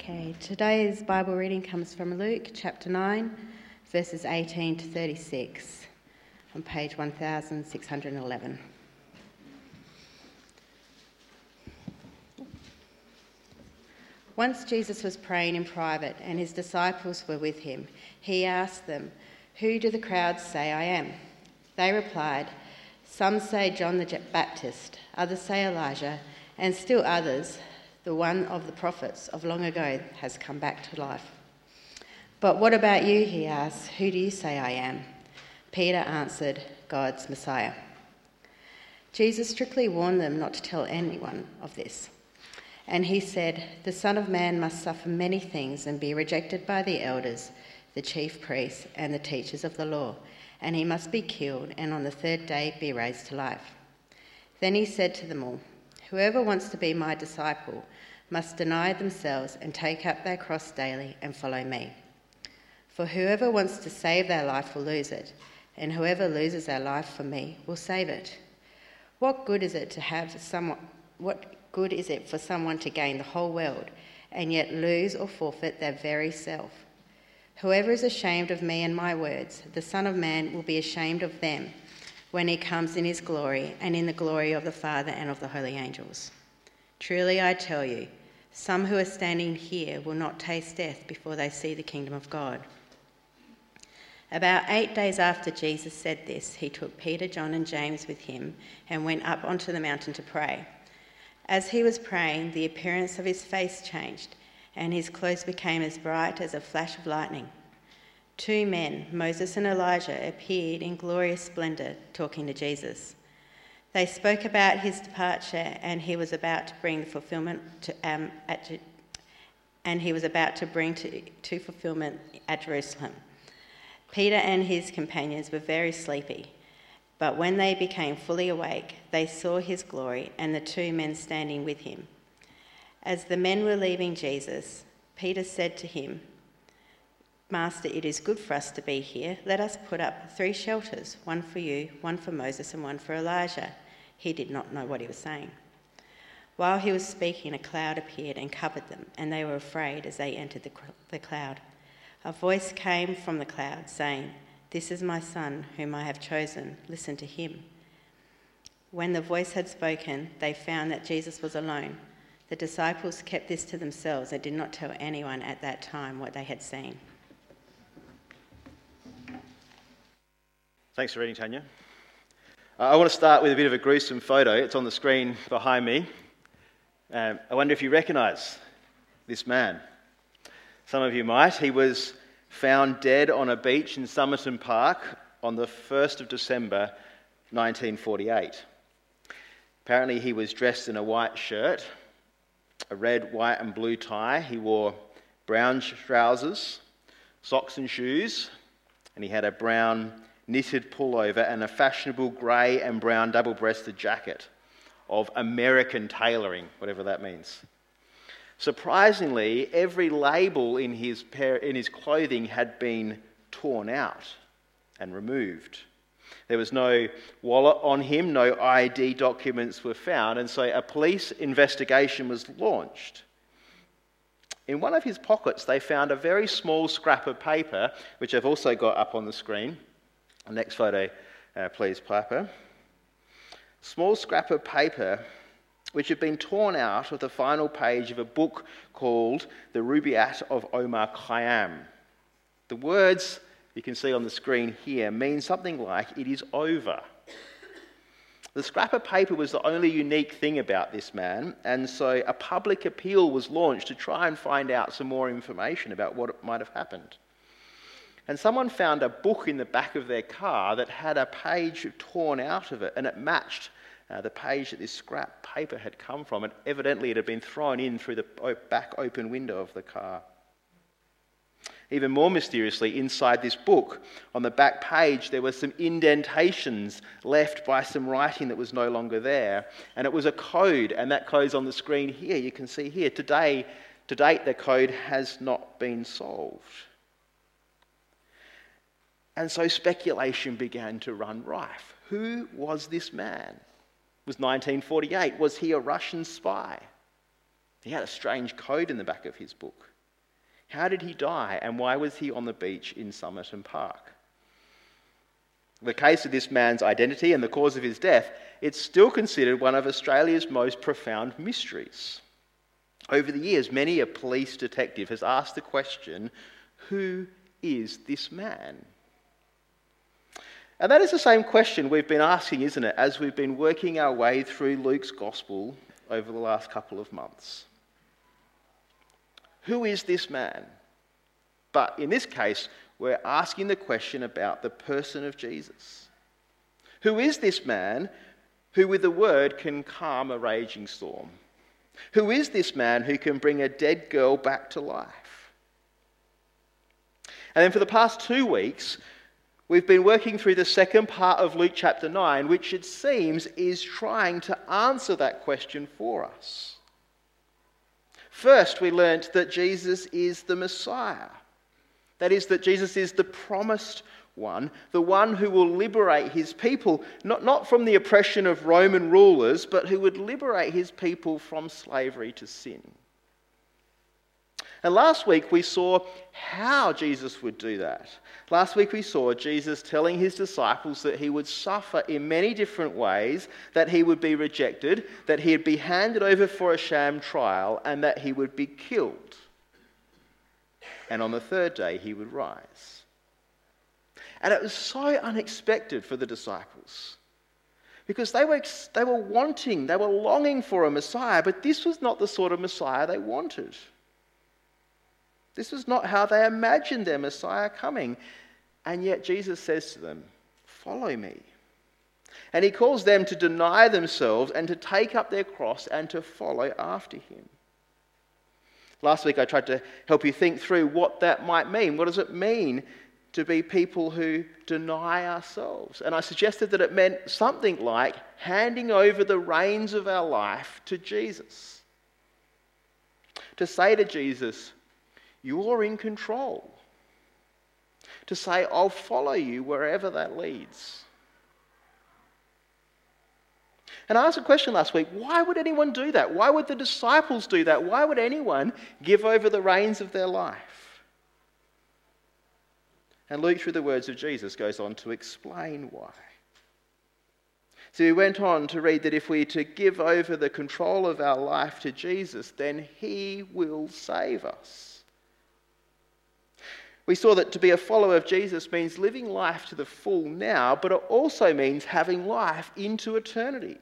Okay, today's Bible reading comes from Luke chapter 9, verses 18 to 36, on page 1611. Once Jesus was praying in private and his disciples were with him. He asked them, "Who do the crowds say I am?" They replied, "Some say John the Baptist, others say Elijah, and still others, the one of the prophets of long ago has come back to life." "But what about you?" he asked. "Who do you say I am?" Peter answered, "God's Messiah." Jesus strictly warned them not to tell anyone of this. And he said, "The Son of Man must suffer many things and be rejected by the elders, the chief priests, and the teachers of the law, and he must be killed and on the third day be raised to life." Then he said to them all, "Whoever wants to be my disciple must deny themselves and take up their cross daily and follow me. For whoever wants to save their life will lose it, and whoever loses their life for me will save it. What good is it for someone to gain the whole world and yet lose or forfeit their very self? Whoever is ashamed of me and my words, the Son of Man will be ashamed of them when he comes in his glory and in the glory of the Father and of the holy angels. Truly I tell you, some who are standing here will not taste death before they see the kingdom of God." About 8 days after Jesus said this, he took Peter, John and James with him and went up onto the mountain to pray. As he was praying, the appearance of his face changed, and his clothes became as bright as a flash of lightning. 2 men, Moses and Elijah, appeared in glorious splendour, talking to Jesus. They spoke about his departure, and he was about to bring fulfillment to fulfillment at Jerusalem. Peter and his companions were very sleepy, but when they became fully awake, they saw his glory and the 2 men standing with him. As the men were leaving Jesus, Peter said to him, "Master, it is good for us to be here. Let us put up 3 shelters, one for you, one for Moses, and one for Elijah." He did not know what he was saying. While he was speaking, a cloud appeared and covered them, and they were afraid as they entered the cloud. A voice came from the cloud saying, "This is my son, whom I have chosen. Listen to him." When the voice had spoken, they found that Jesus was alone. The disciples kept this to themselves and did not tell anyone at that time what they had seen. Thanks for reading, Tanya. I want to start with a bit of a gruesome photo. It's on the screen behind me. I wonder if you recognise this man. Some of you might. He was found dead on a beach in Somerton Park on the 1st of December 1948. Apparently he was dressed in a white shirt, a red, white and blue tie. He wore brown trousers, socks and shoes, and he had a brown knitted pullover and a fashionable grey and brown double-breasted jacket of American tailoring, whatever that means. Surprisingly, every label in his clothing had been torn out and removed. There was no wallet on him, no ID documents were found, and so a police investigation was launched. In one of his pockets, they found a very small scrap of paper, which I've also got up on the screen. Next photo, please, Piper. Small scrap of paper which had been torn out of the final page of a book called The Rubaiyat of Omar Khayyam. The words you can see on the screen here mean something like, "It is over." The scrap of paper was the only unique thing about this man, and so a public appeal was launched to try and find out some more information about what might have happened. And someone found a book in the back of their car that had a page torn out of it, and it matched the page that this scrap paper had come from, and evidently it had been thrown in through the back open window of the car. Even more mysteriously, inside this book, on the back page, there were some indentations left by some writing that was no longer there, and it was a code, and that code's on the screen here. You can see here, to date, the code has not been solved. And so speculation began to run rife. Who was this man? It was 1948. Was he a Russian spy? He had a strange code in the back of his book. How did he die, and why was he on the beach in Somerton Park? The case of this man's identity and the cause of his death, it's still considered one of Australia's most profound mysteries. Over the years, many a police detective has asked the question, who is this man? And that is the same question we've been asking, isn't it, as we've been working our way through Luke's Gospel over the last couple of months. Who is this man? But in this case, we're asking the question about the person of Jesus. Who is this man who with a word can calm a raging storm? Who is this man who can bring a dead girl back to life? And then for the past 2 weeks, we've been working through the second part of Luke chapter 9, which it seems is trying to answer that question for us. First, we learnt that Jesus is the Messiah. That is, that Jesus is the promised one, the one who will liberate his people, not from the oppression of Roman rulers, but who would liberate his people from slavery to sin. And last week we saw how Jesus would do that. Last week we saw Jesus telling his disciples that he would suffer in many different ways, that he would be rejected, that he'd be handed over for a sham trial, and that he would be killed. And on the third day he would rise. And it was so unexpected for the disciples, because they were longing for a Messiah, but this was not the sort of Messiah they wanted. This was not how they imagined their Messiah coming. And yet Jesus says to them, "Follow me." And he calls them to deny themselves and to take up their cross and to follow after him. Last week I tried to help you think through what that might mean. What does it mean to be people who deny ourselves? And I suggested that it meant something like handing over the reins of our life to Jesus. To say to Jesus, "You're in control." To say, "I'll follow you wherever that leads." And I asked a question last week, why would anyone do that? Why would the disciples do that? Why would anyone give over the reins of their life? And Luke, through the words of Jesus, goes on to explain why. So we went on to read that if we are to give over the control of our life to Jesus, then he will save us. We saw that to be a follower of Jesus means living life to the full now, but it also means having life into eternity.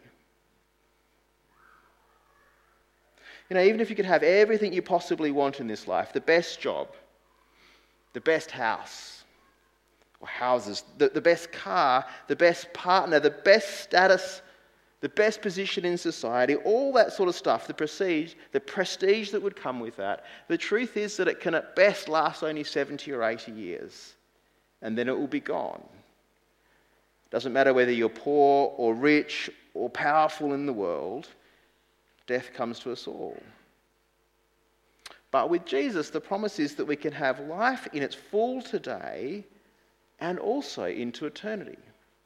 Even if you could have everything you possibly want in this life, the best job, the best house or houses, the best car, the best partner, the best status, the best position in society, all that sort of stuff, the prestige that would come with that, the truth is that it can at best last only 70 or 80 years, and then it will be gone. It doesn't matter whether you're poor or rich or powerful in the world, death comes to us all. But with Jesus, the promise is that we can have life in its full today and also into eternity.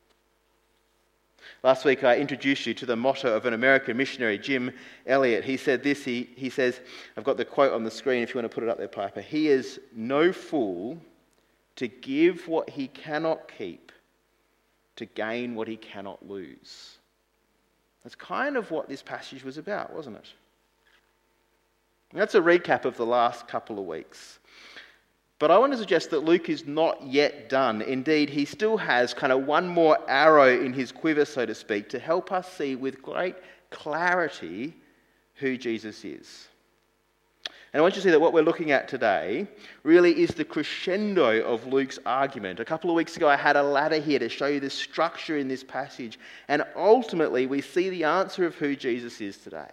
Last week I introduced you to the motto of an American missionary, Jim Elliot. He said this, he says, I've got the quote on the screen if you want to put it up there, Piper. "He is no fool to give what he cannot keep to gain what he cannot lose." That's kind of what this passage was about, wasn't it? And that's a recap of the last couple of weeks. But I want to suggest that Luke is not yet done. Indeed, he still has kind of one more arrow in his quiver, so to speak, to help us see with great clarity who Jesus is. And I want you to see that what we're looking at today really is the crescendo of Luke's argument. A couple of weeks ago I had a ladder here to show you the structure in this passage. And ultimately we see the answer of who Jesus is today.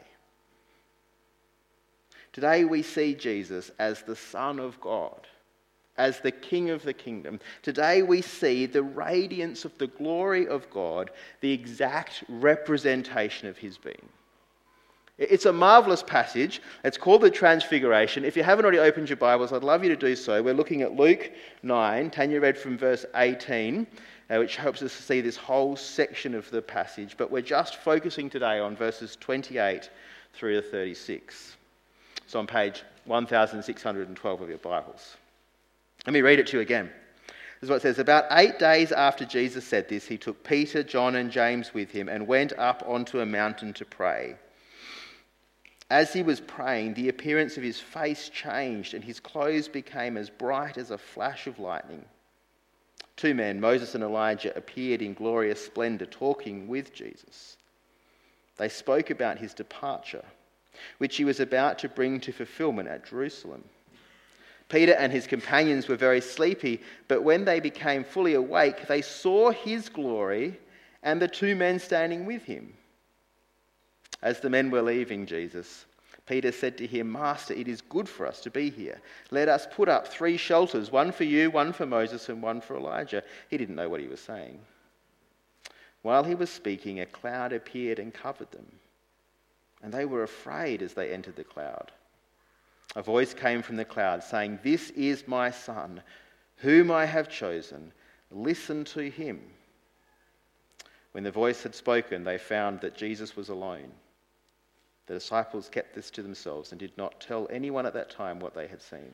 Today we see Jesus as the Son of God, as the King of the kingdom. Today we see the radiance of the glory of God, the exact representation of his being. It's a marvellous passage. It's called the Transfiguration. If you haven't already opened your Bibles, I'd love you to do so. We're looking at Luke 9. Tanya read from verse 18, which helps us to see this whole section of the passage. But we're just focusing today on verses 28 through to 36. It's on page 1612 of your Bibles. Let me read it to you again. This is what it says. About 8 days after Jesus said this, he took Peter, John and James with him and went up onto a mountain to pray. As he was praying, the appearance of his face changed and his clothes became as bright as a flash of lightning. 2 men, Moses and Elijah, appeared in glorious splendor, talking with Jesus. They spoke about his departure, which he was about to bring to fulfillment at Jerusalem. Peter and his companions were very sleepy, but when they became fully awake, they saw his glory and the 2 men standing with him. As the men were leaving Jesus, Peter said to him, "Master, it is good for us to be here. Let us put up 3 shelters, one for you, one for Moses, and one for Elijah." He didn't know what he was saying. While he was speaking, a cloud appeared and covered them, and they were afraid as they entered the cloud. A voice came from the cloud saying, "This is my son, whom I have chosen. Listen to him." When the voice had spoken, they found that Jesus was alone. The disciples kept this to themselves and did not tell anyone at that time what they had seen.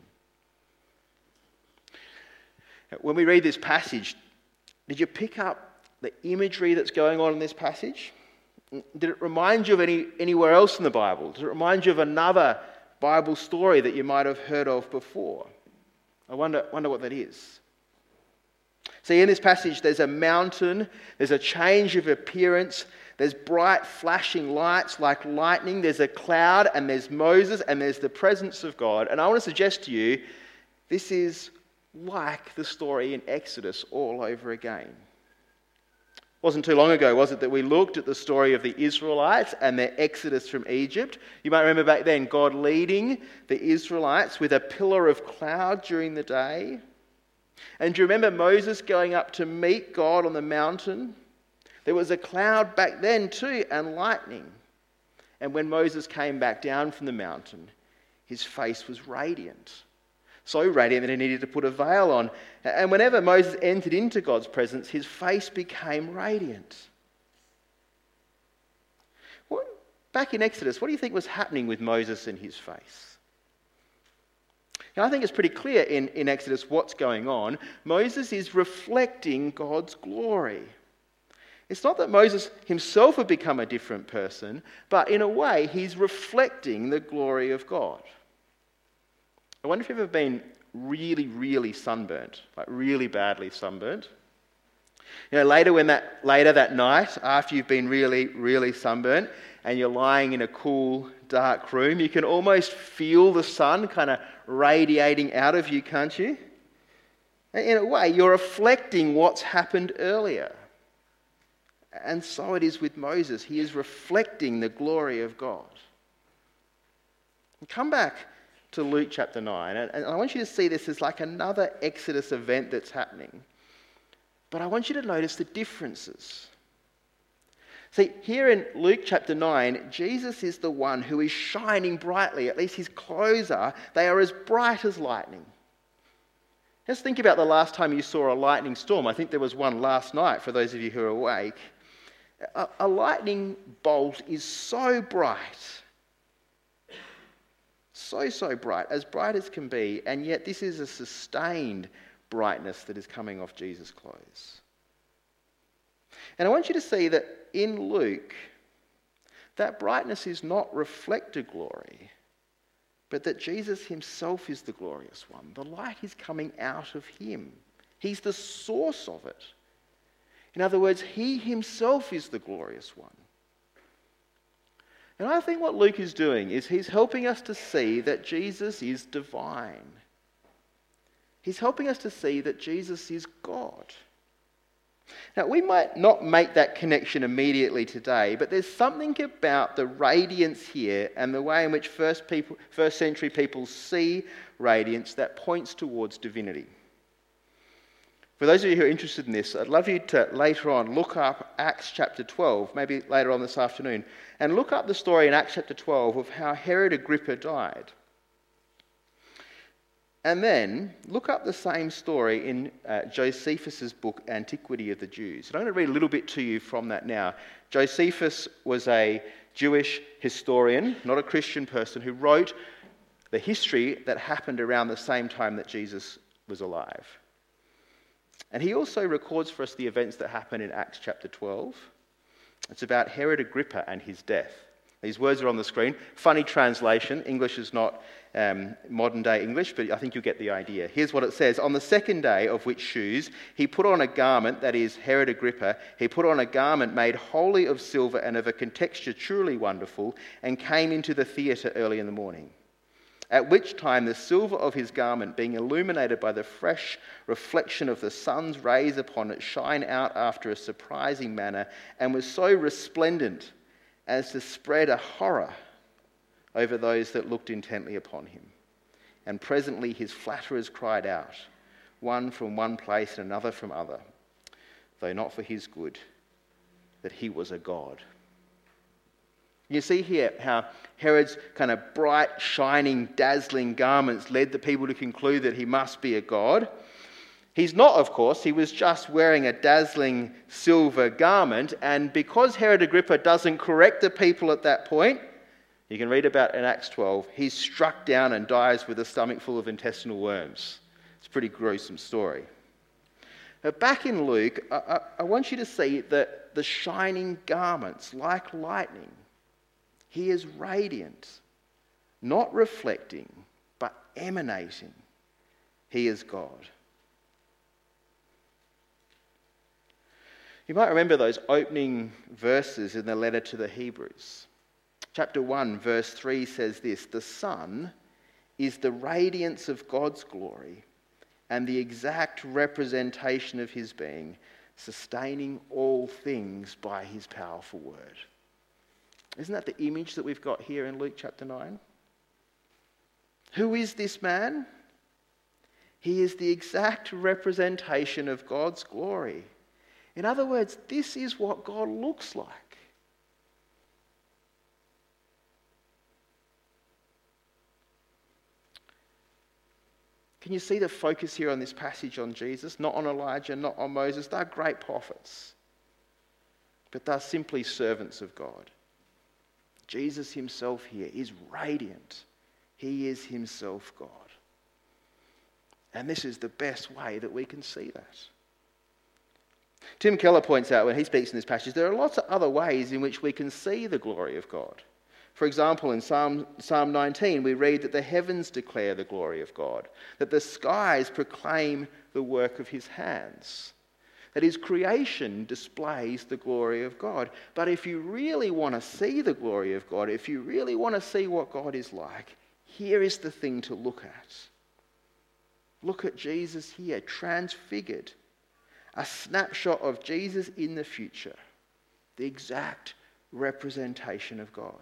When we read this passage, did you pick up the imagery that's going on in this passage? Did it remind you of anywhere else in the Bible? Did it remind you of another Bible story that you might have heard of before? I wonder what that is. See, in this passage, there's a mountain, there's a change of appearance, there's bright flashing lights like lightning, there's a cloud, and there's Moses, and there's the presence of God. And I want to suggest to you, this is like the story in Exodus all over again. Wasn't too long ago, was it, that we looked at the story of the Israelites and their exodus from Egypt? You might remember back then, God leading the Israelites with a pillar of cloud during the day. And do you remember Moses going up to meet God on the mountain? There was a cloud back then too, and lightning. And when Moses came back down from the mountain, his face was radiant. So radiant that he needed to put a veil on. And whenever Moses entered into God's presence, his face became radiant. Back in Exodus, what do you think was happening with Moses and his face? Now, I think it's pretty clear in Exodus what's going on. Moses is reflecting God's glory. It's not that Moses himself had become a different person, but in a way, he's reflecting the glory of God. I wonder if you've ever been really, really sunburnt, like really badly sunburnt. You know, later that night, after you've been really, really sunburnt, and you're lying in a cool, dark room, you can almost feel the sun kind of radiating out of you, can't you? In a way, you're reflecting what's happened earlier. And so it is with Moses. He is reflecting the glory of God. Come back to Luke chapter 9, and I want you to see this as like another Exodus event that's happening. But I want you to notice the differences. See, here in Luke chapter 9, Jesus is the one who is shining brightly, at least his clothes are. They are as bright as lightning. Just think about the last time you saw a lightning storm. I think there was one last night, for those of you who are awake. A lightning bolt is so bright, so bright, as bright as can be, and yet this is a sustained brightness that is coming off Jesus' clothes. And I want you to see that in Luke, that brightness is not reflected glory, but that Jesus himself is the glorious one. The light is coming out of him. He's the source of it. In other words, he himself is the glorious one. And I think what Luke is doing is he's helping us to see that Jesus is divine. He's helping us to see that Jesus is God. Now, we might not make that connection immediately today, but there's something about the radiance here and the way in which first century people see radiance that points towards divinity. For those of you who are interested in this, I'd love you to later on look up Acts chapter 12, maybe later on this afternoon, and look up the story in Acts chapter 12 of how Herod Agrippa died. And then look up the same story in Josephus' book, Antiquity of the Jews. And I'm going to read a little bit to you from that now. Josephus was a Jewish historian, not a Christian person, who wrote the history that happened around the same time that Jesus was alive. And he also records for us the events that happen in Acts chapter 12. It's about Herod Agrippa and his death. These words are on the screen. Funny translation. English is not modern day English, but I think you'll get the idea. Here's what it says. On the second day of which shoes he put on a garment, that is Herod Agrippa, he put on a garment made wholly of silver and of a contexture truly wonderful, and came into the theatre early in the morning. At which time the silver of his garment, being illuminated by the fresh reflection of the sun's rays upon it, shine out after a surprising manner, and was so resplendent as to spread a horror over those that looked intently upon him. And presently his flatterers cried out, one from one place and another from other, though not for his good, that he was a god. You see here how Herod's kind of bright, shining, dazzling garments led the people to conclude that he must be a god. He's not, of course. He was just wearing a dazzling silver garment. And because Herod Agrippa doesn't correct the people at that point, you can read about in Acts 12, he's struck down and dies with a stomach full of intestinal worms. It's a pretty gruesome story. But back in Luke, I want you to see that the shining garments, like lightning, he is radiant, not reflecting, but emanating. He is God. You might remember those opening verses in the letter to the Hebrews. Chapter 1, verse 3 says this, "The Son is the radiance of God's glory and the exact representation of his being, sustaining all things by his powerful word." Isn't that the image that we've got here in Luke chapter 9? Who is this man? He is the exact representation of God's glory. In other words, this is what God looks like. Can you see the focus here on this passage on Jesus? Not on Elijah, not on Moses. They're great prophets, but they're simply servants of God. Jesus himself here is radiant. He is himself God. And this is the best way that we can see that. Tim Keller points out when he speaks in this passage, there are lots of other ways in which we can see the glory of God. For example, in Psalm 19, we read that the heavens declare the glory of God, that the skies proclaim the work of his hands, that his creation displays the glory of God. But if you really want to see the glory of God, if you really want to see what God is like, here is the thing to look at. Look at Jesus here, transfigured. A snapshot of Jesus in the future, the exact representation of God.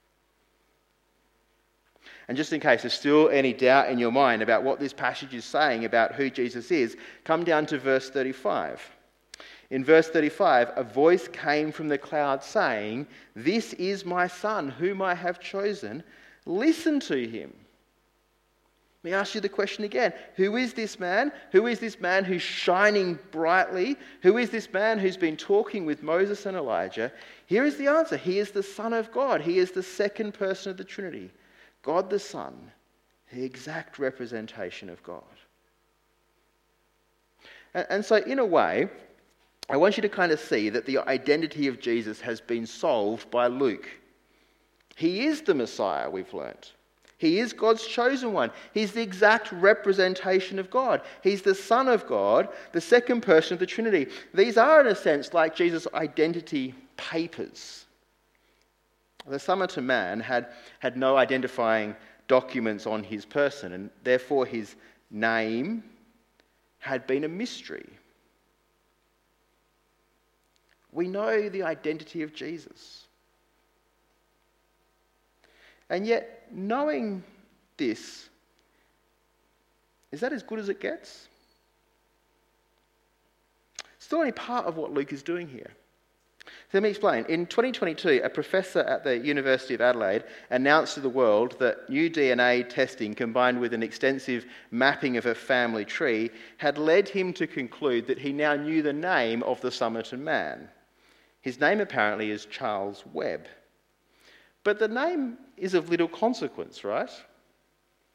And just in case there's still any doubt in your mind about what this passage is saying about who Jesus is, come down to verse 35. In verse 35, a voice came from the cloud saying, "This is my son, whom I have chosen. Listen to him." Let me ask you the question again. Who is this man? Who is this man who's shining brightly? Who is this man who's been talking with Moses and Elijah? Here is the answer. He is the Son of God. He is the second person of the Trinity. God the Son, the exact representation of God. And so in a way, I want you to kind of see that the identity of Jesus has been solved by Luke. He is the Messiah, we've learnt. He is God's chosen one. He's the exact representation of God. He's the Son of God, the second person of the Trinity. These are, in a sense, like Jesus' identity papers. The Son of Man had no identifying documents on his person, and therefore his name had been a mystery. We know the identity of Jesus. And yet, knowing this, is that as good as it gets? Still only part of what Luke is doing here. So let me explain. In 2022, a professor at the University of Adelaide announced to the world that new DNA testing combined with an extensive mapping of a family tree had led him to conclude that he now knew the name of the Somerton man. His name apparently is Charles Webb. But the name is of little consequence, right?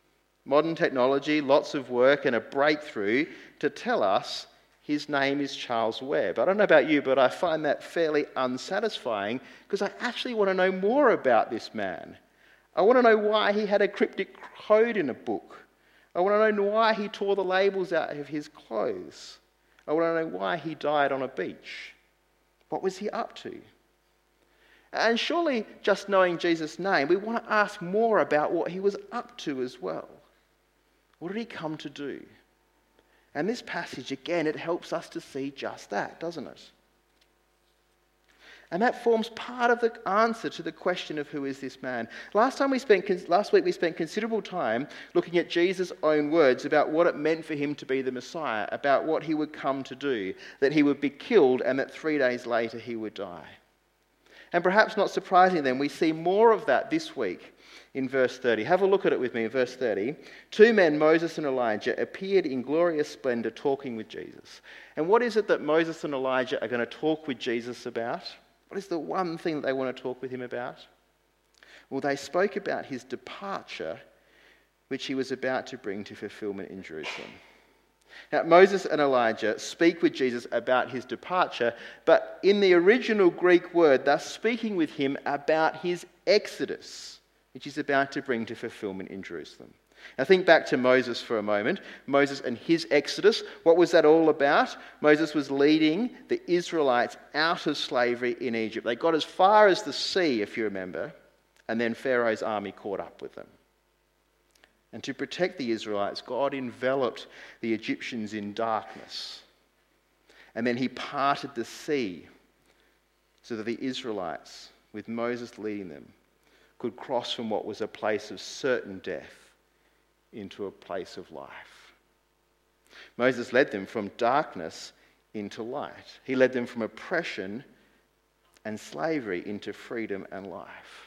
modern technology, lots of work, and a breakthrough to tell us his name is Charles Webb. I don't know about you, but I find that fairly unsatisfying because I actually want to know more about this man. I want to know why he had a cryptic code in a book. I want to know why he tore the labels out of his clothes. I want to know why he died on a beach. What was he up to? And surely just knowing Jesus' name, we want to ask more about what he was up to as well. What did he come to do? And this passage, again, it helps us to see just that, doesn't it? And that forms part of the answer to the question of who is this man. Last week we spent considerable time looking at Jesus' own words about what it meant for him to be the Messiah, about what he would come to do, that he would be killed and that 3 days later he would die. And perhaps not surprisingly then, we see more of that this week in verse 30. Have a look at it with me in verse 30. 2 men, Moses and Elijah, appeared in glorious splendor talking with Jesus. And what is it that Moses and Elijah are going to talk with Jesus about? What is the one thing that they want to talk with him about? Well, they spoke about his departure, which he was about to bring to fulfillment in Jerusalem. Now, Moses and Elijah speak with Jesus about his departure, but in the original Greek word, they're speaking with him about his exodus, which he's about to bring to fulfillment in Jerusalem. Now think back to Moses for a moment. Moses and his exodus. What was that all about? Moses was leading the Israelites out of slavery in Egypt. They got as far as the sea, if you remember, and then Pharaoh's army caught up with them. And to protect the Israelites, God enveloped the Egyptians in darkness. And then he parted the sea so that the Israelites, with Moses leading them, could cross from what was a place of certain death into a place of life. Moses led them from darkness into light. He led them from oppression and slavery into freedom and life.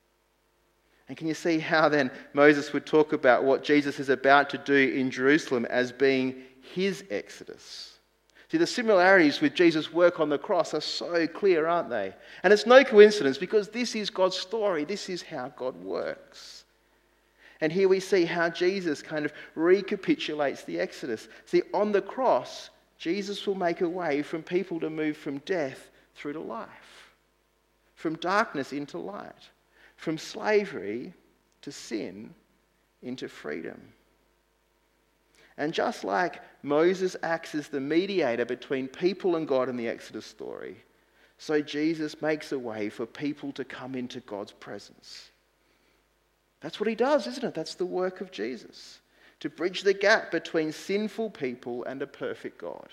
And can you see how then Moses would talk about what Jesus is about to do in Jerusalem as being his exodus? See, the similarities with Jesus' work on the cross are so clear, aren't they? And it's no coincidence because this is God's story. This is how God works. And here we see how Jesus kind of recapitulates the Exodus. See, on the cross, Jesus will make a way from people to move from death through to life, from darkness into light, from slavery to sin into freedom. And just like Moses acts as the mediator between people and God in the Exodus story, so Jesus makes a way for people to come into God's presence. That's what he does, isn't it? That's the work of Jesus, to bridge the gap between sinful people and a perfect God.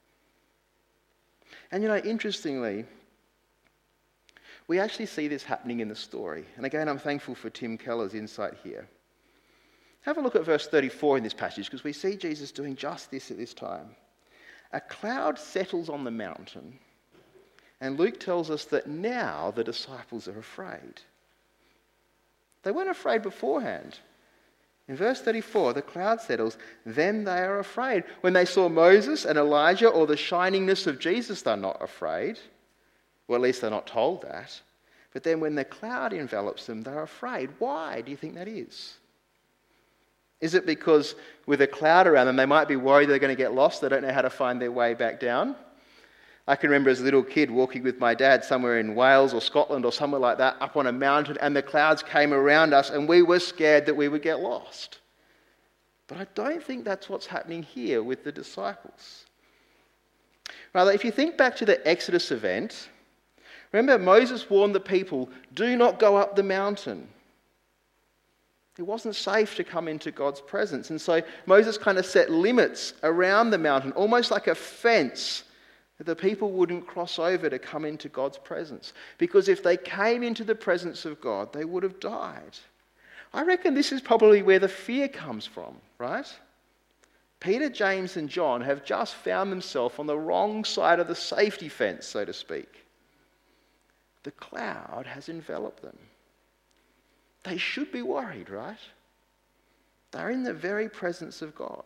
And interestingly, we actually see this happening in the story. And again, I'm thankful for Tim Keller's insight here. Have a look at verse 34 in this passage, because we see Jesus doing just this at this time. A cloud settles on the mountain, and Luke tells us that now the disciples are afraid. They weren't afraid beforehand. In verse 34, the cloud settles, then they are afraid. When they saw Moses and Elijah or the shiningness of Jesus, they're not afraid. Well, at least they're not told that. But then when the cloud envelops them, they're afraid. Why do you think that is? Is it because with a cloud around them, they might be worried they're going to get lost, they don't know how to find their way back down? I can remember as a little kid walking with my dad somewhere in Wales or Scotland or somewhere like that, up on a mountain, and the clouds came around us and we were scared that we would get lost. But I don't think that's what's happening here with the disciples. Rather, if you think back to the Exodus event, remember Moses warned the people, do not go up the mountain. It wasn't safe to come into God's presence. And so Moses kind of set limits around the mountain, almost like a fence, that the people wouldn't cross over to come into God's presence. Because if they came into the presence of God, they would have died. I reckon this is probably where the fear comes from, right? Peter, James, and John have just found themselves on the wrong side of the safety fence, so to speak. The cloud has enveloped them. They should be worried, right? They're in the very presence of God.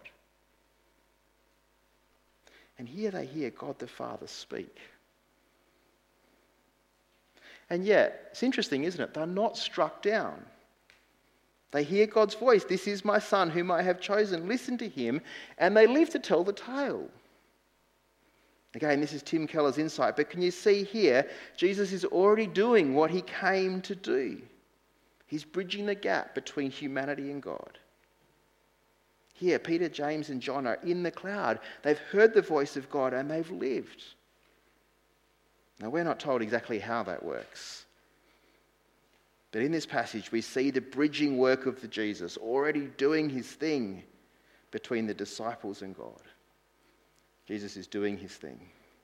And here they hear God the Father speak. And yet, it's interesting, isn't it? They're not struck down. They hear God's voice. This is my son whom I have chosen. Listen to him. And they live to tell the tale. Again, this is Tim Keller's insight. But can you see here, Jesus is already doing what he came to do. He's bridging the gap between humanity and God. Here, Peter, James and John are in the cloud. They've heard the voice of God and they've lived. Now, we're not told exactly how that works. But in this passage, we see the bridging work of the Jesus already doing his thing between the disciples and God. Jesus is doing his thing.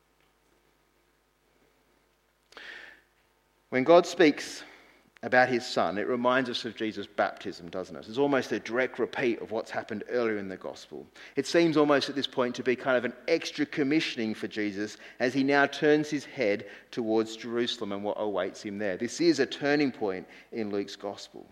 When God speaks about his son, it reminds us of Jesus' baptism, doesn't it? It's almost a direct repeat of what's happened earlier in the gospel. It seems almost at this point to be kind of an extra commissioning for Jesus as he now turns his head towards Jerusalem and what awaits him there. This is a turning point in Luke's gospel.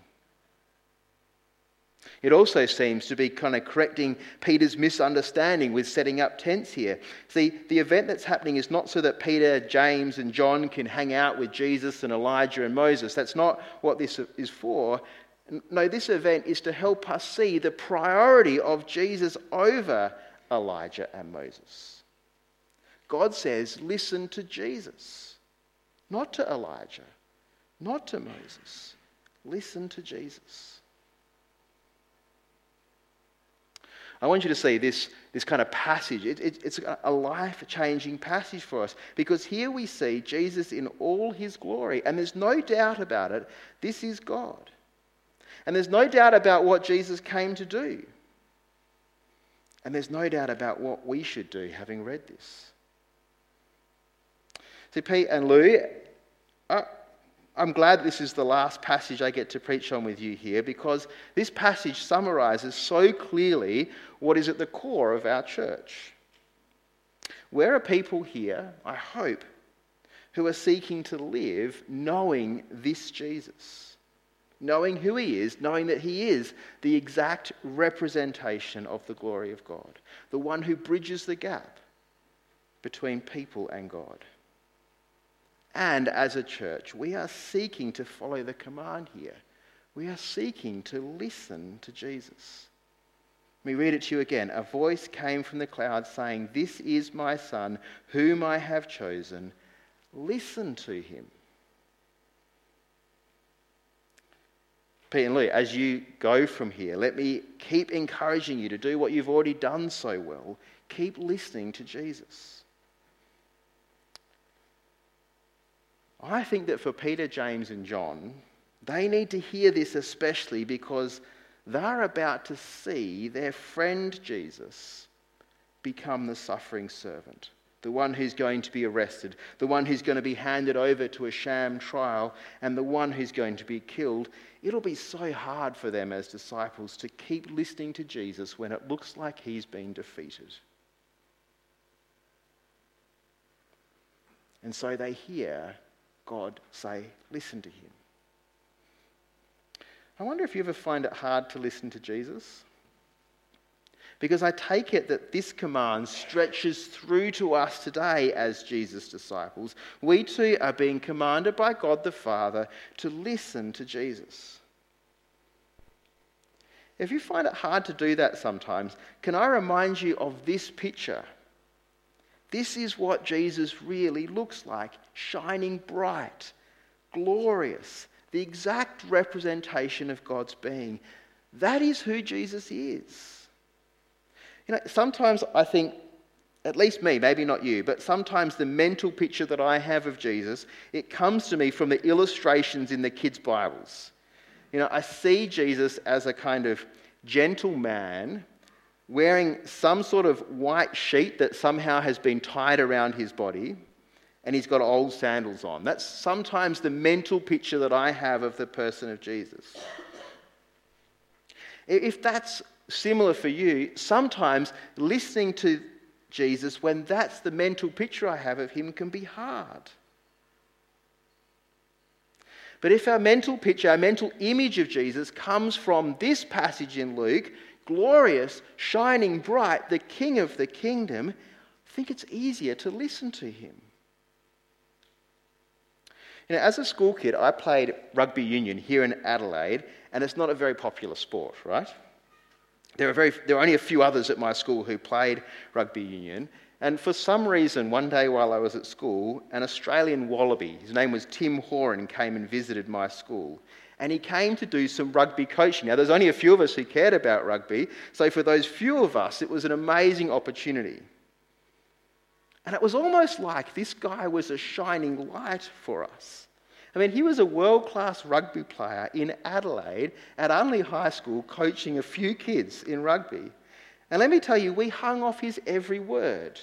It also seems to be kind of correcting Peter's misunderstanding with setting up tents here. See, the event that's happening is not so that Peter, James and John can hang out with Jesus and Elijah and Moses. That's not what this is for. No, this event is to help us see the priority of Jesus over Elijah and Moses. God says, listen to Jesus, not to Elijah, not to Moses. Listen to Jesus. I want you to see this kind of passage. It's a life-changing passage for us because here we see Jesus in all his glory, and there's no doubt about it, this is God. And there's no doubt about what Jesus came to do. And there's no doubt about what we should do having read this. See, Pete and Lou, I'm glad this is the last passage I get to preach on with you here because this passage summarises so clearly what is at the core of our church. We're a people here, I hope, who are seeking to live knowing this Jesus, knowing who he is, knowing that he is the exact representation of the glory of God, the one who bridges the gap between people and God. And as a church, we are seeking to follow the command here. We are seeking to listen to Jesus. Let me read it to you again. A voice came from the cloud saying, "This is my son, whom I have chosen. Listen to him." Pete and Lou, as you go from here, let me keep encouraging you to do what you've already done so well. Keep listening to Jesus. I think that for Peter, James and John, they need to hear this especially because they're about to see their friend Jesus become the suffering servant, the one who's going to be arrested, the one who's going to be handed over to a sham trial, and the one who's going to be killed. It'll be so hard for them as disciples to keep listening to Jesus when it looks like he's been defeated. And so they hear God say, listen to him. I wonder if you ever find it hard to listen to Jesus? Because I take it that this command stretches through to us today as Jesus' disciples. We too are being commanded by God the Father to listen to Jesus. If you find it hard to do that sometimes, can I remind you of this picture? This is what Jesus really looks like, shining bright, glorious, the exact representation of God's being. That is who Jesus is. You know, sometimes I think, at least me, maybe not you, but sometimes the mental picture that I have of Jesus, it comes to me from the illustrations in the kids' Bibles. You know, I see Jesus as a kind of gentle man wearing some sort of white sheet that somehow has been tied around his body, and he's got old sandals on. That's sometimes the mental picture that I have of the person of Jesus. If that's similar for you, sometimes listening to Jesus, when that's the mental picture I have of him, can be hard. But if our mental picture, our mental image of Jesus comes from this passage in Luke, glorious, shining bright, the King of the kingdom, I think it's easier to listen to him. You know, as a school kid, I played rugby union here in Adelaide, and it's not a very popular sport, right? There are only a few others at my school who played rugby union, and for some reason, one day while I was at school, an Australian wallaby, his name was Tim Horan, came and visited my school. And he came to do some rugby coaching. Now, there's only a few of us who cared about rugby, so for those few of us, it was an amazing opportunity. And it was almost like this guy was a shining light for us. I mean, he was a world-class rugby player in Adelaide at Unley High School coaching a few kids in rugby. And let me tell you, we hung off his every word.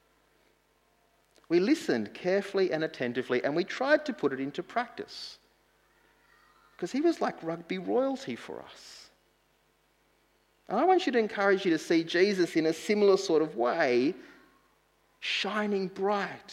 We listened carefully and attentively, and we tried to put it into practice. Because he was like rugby royalty for us. And I want you to encourage you to see Jesus in a similar sort of way, shining bright,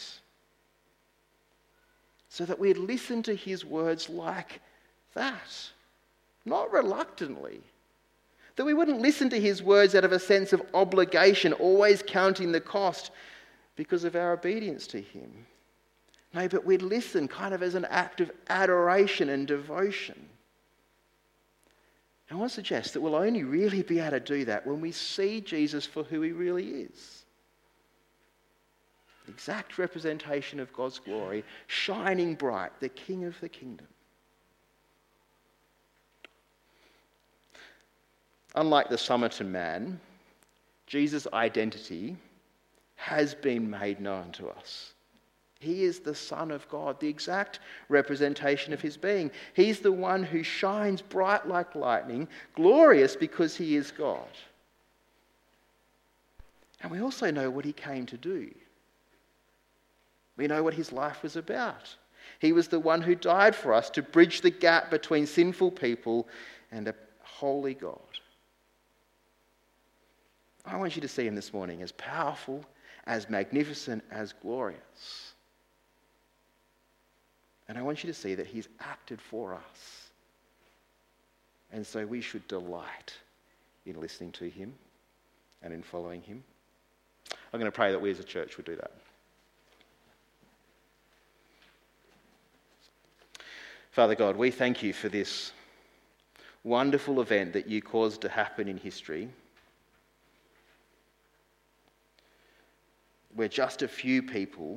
so that we'd listen to his words like that, not reluctantly. That we wouldn't listen to his words out of a sense of obligation, always counting the cost because of our obedience to him. No, but we'd listen kind of as an act of adoration and devotion. And I want to suggest that we'll only really be able to do that when we see Jesus for who he really is. Exact representation of God's glory, shining bright, the King of the kingdom. Unlike the Somerton man, Jesus' identity has been made known to us. He is the Son of God, the exact representation of his being. He's the one who shines bright like lightning, glorious because he is God. And we also know what he came to do. We know what his life was about. He was the one who died for us to bridge the gap between sinful people and a holy God. I want you to see him this morning as powerful, as magnificent, as glorious. And I want you to see that he's acted for us. And so we should delight in listening to him and in following him. I'm going to pray that we as a church would do that. Father God, we thank you for this wonderful event that you caused to happen in history, where just a few people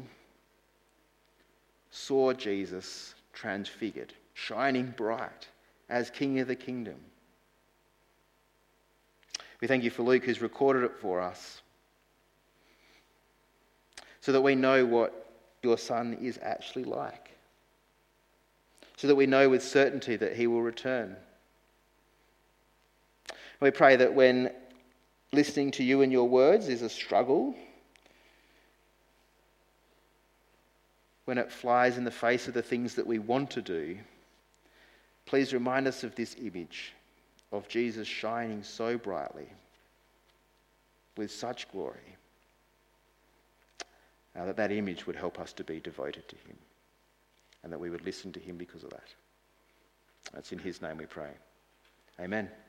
saw Jesus transfigured, shining bright as King of the kingdom. We thank you for Luke, who's recorded it for us, so that we know what your Son is actually like, so that we know with certainty that he will return. We pray that when listening to you and your words is a struggle, when it flies in the face of the things that we want to do, please remind us of this image of Jesus shining so brightly with such glory, that image would help us to be devoted to him and that we would listen to him because of that. That's in his name we pray. Amen.